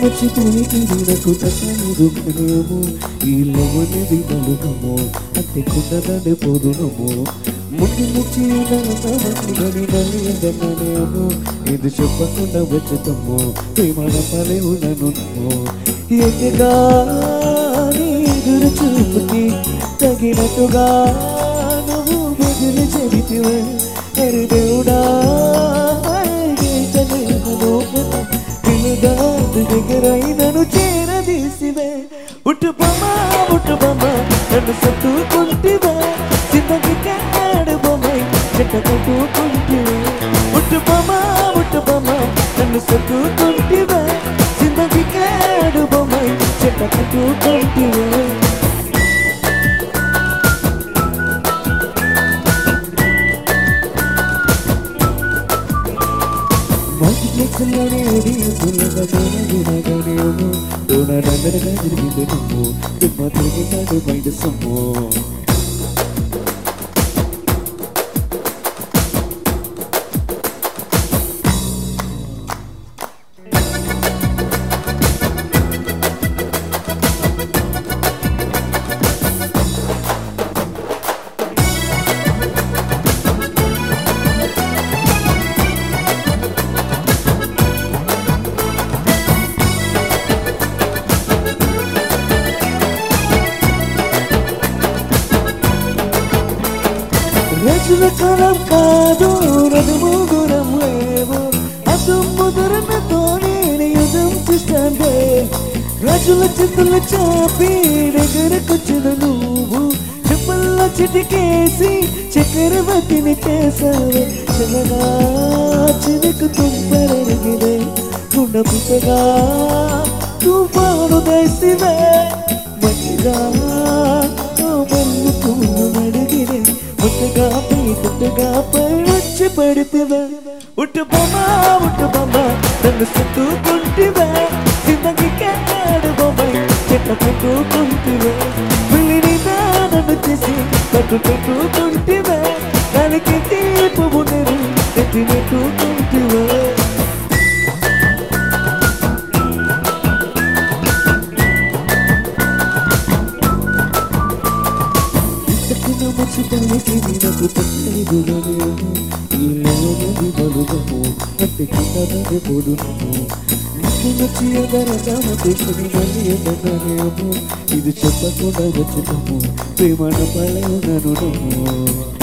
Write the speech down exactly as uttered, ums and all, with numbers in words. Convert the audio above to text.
వచ్చి తిరిగి నాకు తగ్గలేము వీళ్ళవనేది నలుగము అంటే కుండదని పొరునము ముందు నుంచి గని నలియదననేము ఇది చెప్పకుండా వచ్చుతాము ప్రేమల పలేవు నన్ను ఎదుగా ఎదురు చూపుకి తగినట్టుగా నువ్వు బెదిరి చెబితివే అరే దేవుడా దగ్గరైనను చేరదీసివే ఉట్టు బొమ్మ ఉట్టు బొమ్మ నన్ను సత్తుకుంటివే చిన్నకి కాడు బొమ్మ చెట్ట కట్టుకుంటివే ఉట్టు బొమ్మ ఉట్టు బొమ్మ నన్ను సత్తుకుంటివే చిన్నకి కాడు బొమ్మ చెట్ట కట్టుకుంటివే మల్టీప్లెక్స్లనేది సులభమైనదినగనేమో దూరందరగా తిరిగిందేమో తుమ్మ తిరిగినాడు బయట సొమ్ము రోజుల కాలం కాదు రథము గురం లేవు అసం ముదరనతో నేను యుద్ధం చూస్తాండే రాజుల చేతులు చాపి దగ్గరకొచ్చిన నువ్వు చెప్పల్ల చిటికేసి చక్రవర్తిని చేసావే చలనా చినుకు తుంపరగిదే గుండ పుట్టగా తుఫాను దైసివే మంచిగా మల్లు పువ్వు అడిగినే ముట్టుగా పై గుట్టుగా పై వచ్చి పడితివే ఉట్టు బొమ్మ ఉట్టు బొమ్మ నన్ను సత్తుకుంటివే చిన్నకి కాడు బొమ్మ చెట్ల కట్టుకుంటివే పిల్లిని నన్ను చేసి కట్టు కట్టుకుంటివే దానికి తీర్పు నేను ఎత్తి నెట్టుకుంటివే నాకు తగ్గలేదునేమో వీళ్ళవనేది నలుగము అంటే కుండదని పొడునము ముక్కు నచ్చి ఎదరగామ తీసుకుని మళ్ళీ ఎదగనేమో ఇది చెప్పకుండా వచ్చుతాము ప్రేమను పలేవు నన్ను